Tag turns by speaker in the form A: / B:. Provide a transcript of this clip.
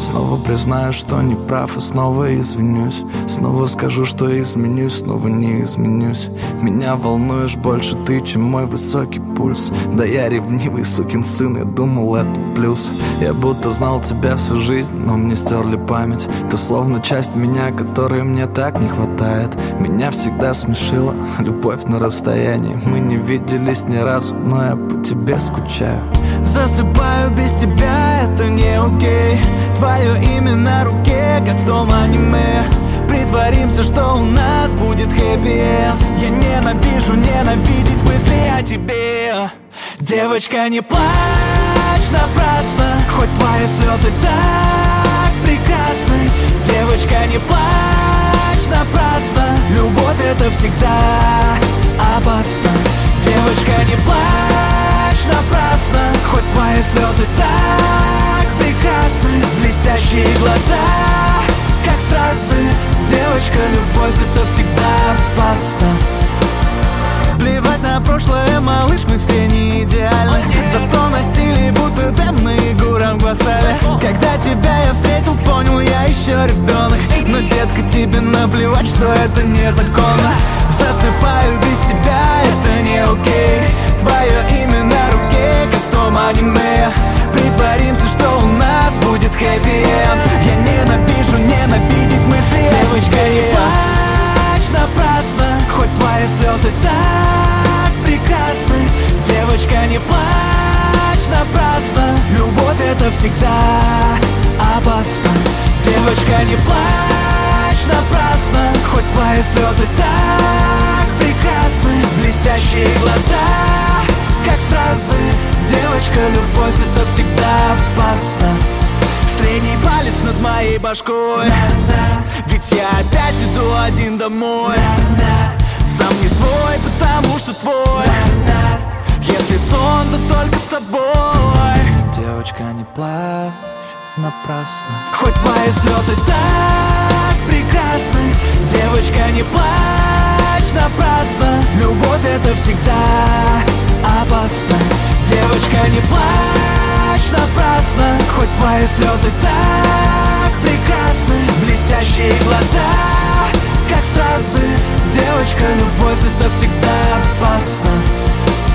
A: Снова признаю, что не прав, и снова извинюсь. Снова скажу, что изменюсь, снова не изменюсь. Меня волнуешь больше ты, чем мой высокий пульс. Да я ревнивый сукин сын, я думал, это плюс. Я будто знал тебя всю жизнь, но мне стерли память. Ты словно часть меня, которой мне так не хватает. Меня всегда смешила любовь на расстоянии. Мы не виделись ни разу, но я по тебе скучаю. Засыпаю без тебя, это не окей. Твое имя на руке, как в том аниме. Притворимся, что у нас будет хэппи-энд. Я ненавижу ненавидеть мысли о тебе. Девочка, не плачь напрасно, хоть твои слезы так прекрасны. Девочка, не плачь напрасно, любовь это всегда опасно. Девочка, не плачь напрасно, хоть твои слезы так прекрасны. Блестящие глаза, как стразы. Девочка, любовь это всегда опасно. Плевать на прошлое, малыш, мы все не идеальны. Зато на стиле будто темный Гурам Гвасали. Когда тебя я встретил, понял, я еще ребенок. Но, детка, тебе наплевать, что это незаконно. Засыпаю без тебя, это не окей. Твое имя на руке, как в том аниме. Притворимся, что у нас будет хэппи-энд. Я ненавижу ненавидеть мысли. Девочка, не плачь напрасно, хоть твои слезы так прекрасны. Девочка, не плачь напрасно, любовь это всегда опасно. Девочка, не плачь напрасно, хоть твои слезы так прекрасны. Блестящие глаза, как стразы. Девочка, любовь это всегда опасно. Средний палец над моей башкой. Ведь я опять иду один домой. Сам не свой, потому что твой. Если сон, то только с тобой. Девочка, не плачь напрасно, хоть твои слезы так прекрасны. Девочка, не плачь напрасно, любовь это всегда опасно. Девочка, не плачь напрасно, хоть твои слезы так прекрасны. Блестящие глаза, как стразы. Девочка, любовь это всегда опасно.